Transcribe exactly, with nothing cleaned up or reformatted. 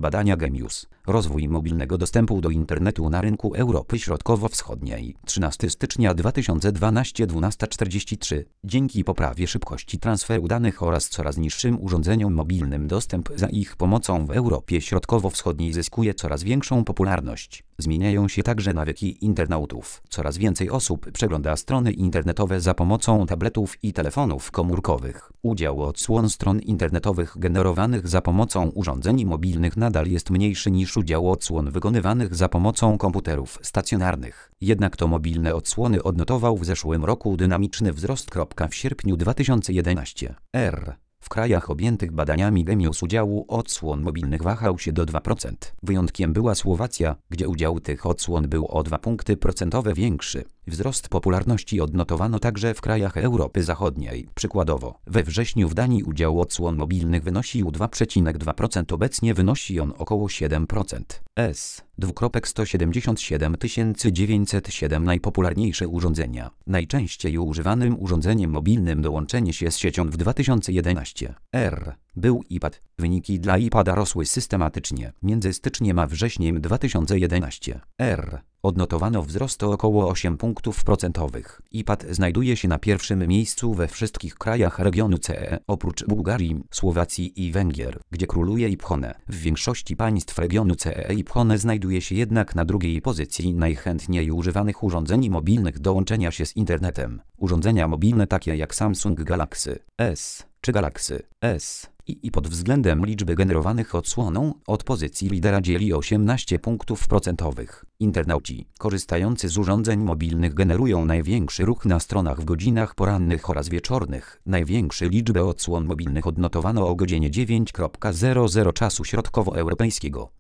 Badania Gemius. Rozwój mobilnego dostępu do internetu na rynku Europy Środkowo-Wschodniej. trzynastego stycznia dwa tysiące dwunastego dwunasta czterdzieści trzy. Dzięki poprawie szybkości transferu danych oraz coraz niższym urządzeniom mobilnym dostęp za ich pomocą w Europie Środkowo-Wschodniej zyskuje coraz większą popularność. Zmieniają się także nawyki internautów. Coraz więcej osób przegląda strony internetowe za pomocą tabletów i telefonów komórkowych. Udział odsłon stron internetowych generowanych za pomocą urządzeń mobilnych nadal jest mniejszy niż udział odsłon wykonywanych za pomocą komputerów stacjonarnych. Jednak to mobilne odsłony odnotował w zeszłym roku dynamiczny wzrost. W sierpniu dwa tysiące jedenastego r. W krajach objętych badaniami Gemius udziału odsłon mobilnych wahał się do dwa procent. Wyjątkiem była Słowacja, gdzie udział tych odsłon był o dwa punkty procentowe większy. Wzrost popularności odnotowano także w krajach Europy Zachodniej. Przykładowo, we wrześniu w Danii udział odsłon mobilnych wynosił dwa przecinek dwa procent, obecnie wynosi on około siedem procent. S. sto siedemdziesiąt siedem tysięcy dziewięćset siedem Najpopularniejsze urządzenia. Najczęściej używanym urządzeniem mobilnym do łączenia się z siecią w dwa tysiące jedenastego r. był iPad. Wyniki dla iPada rosły systematycznie. Między styczniem a wrześniem dwa tysiące jedenastego r. odnotowano wzrost o około osiem punktów procentowych. iPad znajduje się na pierwszym miejscu we wszystkich krajach regionu C E, oprócz Bułgarii, Słowacji i Węgier, gdzie króluje iPhone. W większości państw regionu C E iPhone znajduje się jednak na drugiej pozycji najchętniej używanych urządzeń mobilnych do łączenia się z internetem. Urządzenia mobilne takie jak Samsung Galaxy S czy Galaxy S i pod względem liczby generowanych odsłoną od pozycji lidera dzieli osiemnaście punktów procentowych. Internauci korzystający z urządzeń mobilnych generują największy ruch na stronach w godzinach porannych oraz wieczornych. Największe liczbę odsłon mobilnych odnotowano o godzinie dziewiątej czasu środkowoeuropejskiego.